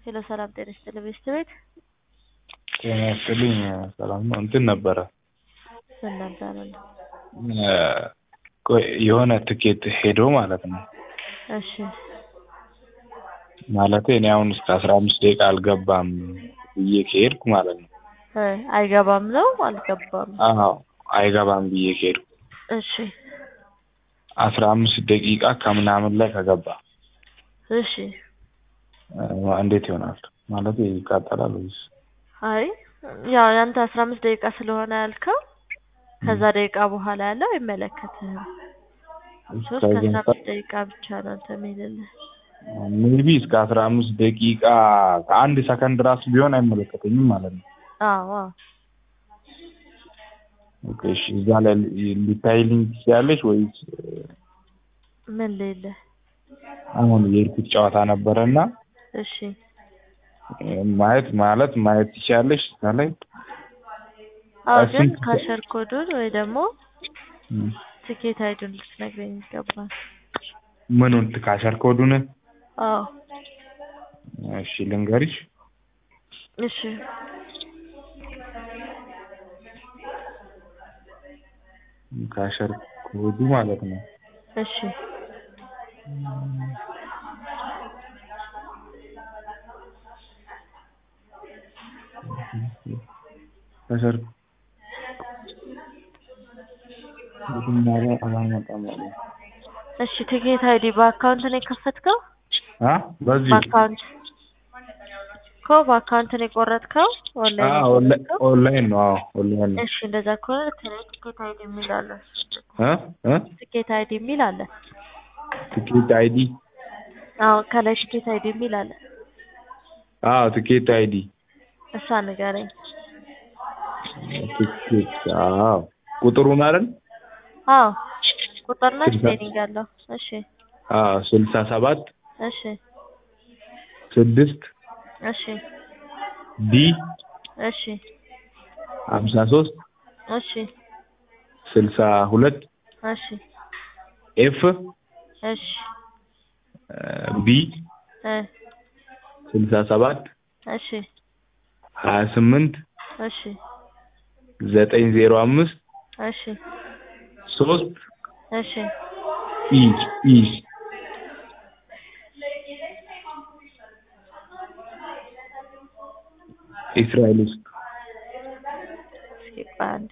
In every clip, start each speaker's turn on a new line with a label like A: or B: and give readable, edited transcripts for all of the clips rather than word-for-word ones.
A: ሄሎ ሰላም ጤና ይስጥልኝ ቤት
B: ጤና ይስጥልኝ ሰላም ነው እንትን ነበረ
A: ምን ነበር
B: የሆነ ትኬት ሄዶ ማለት ነው
A: እሺ
B: ማለት እኔ አሁን እስከ 15 ደቂቃ አልገባም ብዬ ከሄድኩ ማለት ነው
A: አይገባም ነው አልገባም
B: አዎ አይገባም ብዬ ከሄድኩ
A: እሺ
B: 15 ደቂቃ ከምናምን ላይ ከገባ
A: እሺ
B: እንዴት ይሆናል ማለት ይቃጠላል ወይስ
A: አይ ያው ያንተ 15 ደቂቃ ስለሆነ ያልከው ከዛ ደቂቃ በኋላ ያለው አይመለከትህም 15 ደቂቃ ብቻ ነው ተሚልልህ
B: ሜቢ እስከ 15 ደቂቃ ከአንድ ሰከንድ ራስ ቢሆን አይመለከተኝም ማለት ነው
A: አዎ
B: ኦኬ እሺ እዛ ላይ ሊታይልኝ ትችያለሽ ወይስ
A: ምን ሌለ
B: አሁን የሄድኩት ጨዋታ ነበርና
A: እሺ
B: ማየት ትችያለሽ ላይ
A: ግን ካሸር ኮዱን ወይ ደግሞ ትኬት አይዱን ልትነግረኝ ይገባል
B: ምኑን ካሸር ኮዱን
A: አዎ
B: እሺ ልንገርሽ
A: እሺ
B: ካሸር ኮዱ ማለት ነው
A: እሺ
B: ካሸር ቡድናራ አላማጣም
A: እሺ ትኬት አይዲ በአካውንት ነው የከፈትከው
B: በዚህ
A: በአካውንት ነው የቆረጥከው
B: ኦንላይን ነው ኦንላይን ነው
A: እሺ እንደዛ ከሆነ ትኬት አይዲ የሚል አለ ትኬት አይዲ የሚል አለ
B: ትኬት አይዲ
A: ከላይ ትኬት አይዲ የሚል አለ
B: ትኬት አይዲ
A: እሷ ንገረኝ
B: ትኬት ቁጥሩን አይደል
A: ቁጥር ነው ስፔሊንግ አለው እሺ
B: 67
A: እሺ
B: 6
A: እሺ
B: ዲ
A: እሺ
B: 53
A: እሺ
B: 62
A: እሺ
B: ኤፍ
A: እሺ
B: ቢ 67
A: እሺ
B: 28
A: እሺ
B: 905
A: እሺ
B: 3
A: እሺ
B: ኢ እስራኤል ውስጥ
A: ስኪፓንድ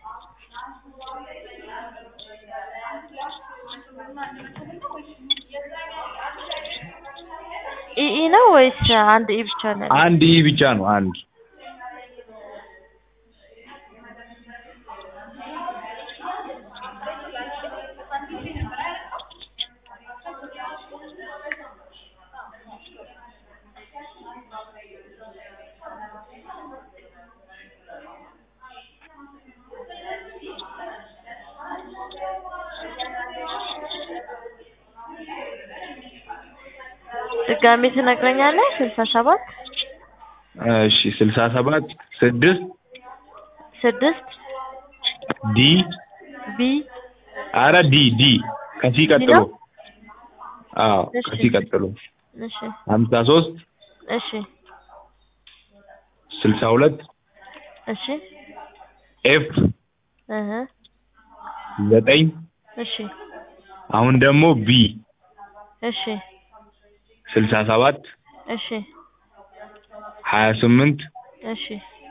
A: ኢ ነው ወይስ አንድ ኢ ብቻ ነው?
B: አንድ ኢ ብቻ ነው አንድ
A: ድጋሜ ትነግረኛለህ 67
B: እሺ 67 6 ዲ
A: ቢ
B: ዲ ከሲ ቀጥሎ ከሲ ቀጥሎ
A: እሺ
B: 53
A: እሺ
B: 62
A: እሺ
B: ኤፍ 9
A: እሺ
B: አሁን ደግሞ ቢ
A: እሺ
B: 67
A: እሺ
B: 28
A: እሺ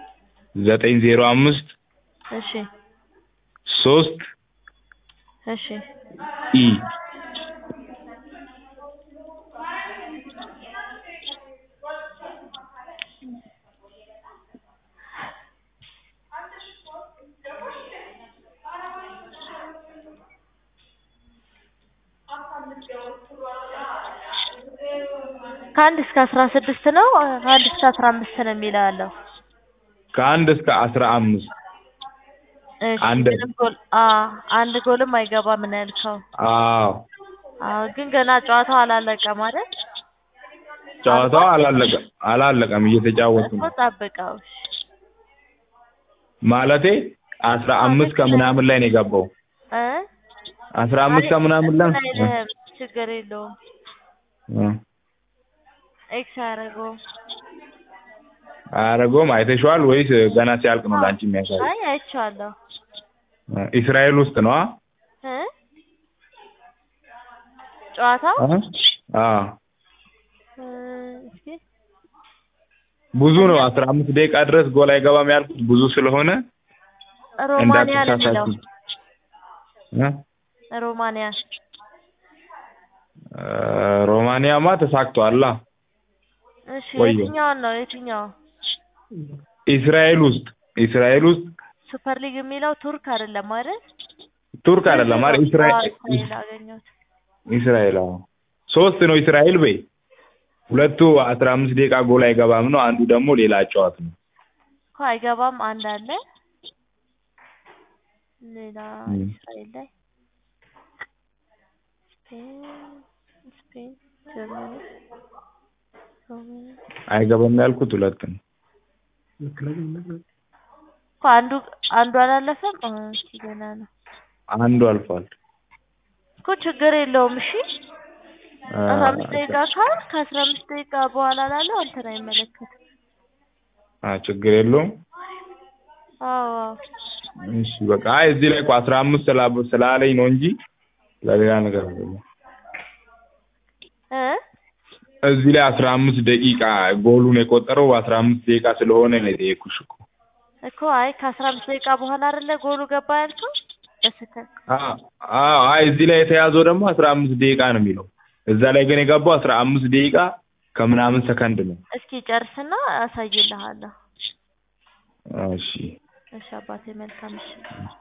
B: 905
A: እሺ
B: 3
A: እሺ
B: ኢ
A: ከአንድ እስከ 16 ነው ከአንድ እስከ 15 ነው የሚለው ያለው
B: ከአንድ እስከ 15
A: አንድ ጎልም አይገባም ነው ያልከው ግን ገና ጨዋታው አላለቀም ማለት
B: ጨዋታው አላለቀም እየተጫወቱ ነው
A: ጠብቀው
B: ማለቴ 15 ከምናምን ላይ ነው የገባው 15 ከምናምን ላይ
A: ችግር የለውም ኤክስ አደረገው
B: አረጎም አይተሽዋል ወይስ ገና ሲያልቅ ነው ላንቺ የሚያሳይ?
A: አይ አይቼዋለሁ።
B: እስራኤል ውስጥ ነው
A: እ ጨዋታው እስኪ
B: ብዙ ነው 15 ደቂቃ ድረስ ጎል አይገባም ያልኩት ብዙ ስለሆነ
A: ሮማኒያ ነው
B: ሮማኒያማ ተሳክቷል።
A: እሺ የትኛው
B: እስራኤል ውስጥ
A: ሱፐር ሊግ የሚለው ቱርክ አይደለም አይደል?
B: ቱርክ አይደለም አይደል? እስራኤል 3 ነው እስራኤል በይ ሁለቱ 15 ደቂቃ ጎል አይገባም ነው አንዱ ደግሞ ሌላ ጨዋታ ነው
A: እኮ አይገባም አንድ አለ ሌላ እስራኤል ላይ ስፔን ጀርመኒ
B: አይገባም ያልኩት ሁለት ነው
A: እኮ አንዱ አላለፈም ገና ነው
B: አንዱ አልፏል
A: እኮ ችግር የለውም እሺ 15 ደቂቃ ከ15 ደቂቃ በኋላ ላለው አንተን አይመለከትም
B: ችግር የለውም እሺ በቃ እዚህ ላይ 15 ስላለኝ ነው እንጂ ለሌላ ነገር አይደለም እዚህ ላይ 15 ደቂቃ ጎሉን የቆጠረው 15 ደቂቃ ስለሆነ ነው የጠየኩሽ
A: እኮ አይ ከ15 ደቂቃ በኋላ አይደለ ጎሉ ገባ ያልከው በስህተት
B: አይ እዚህ ላይ የተያዘው ደግሞ 15 ደቂቃ ነው የሚለው እዛ ላይ ግን የገባው 15 ደቂቃ ከምናምን ሰከንድ ነው
A: እስኪ ጨርስና አሳይልሃለሁ
B: እሺ
A: አባቴ መልካም እሺ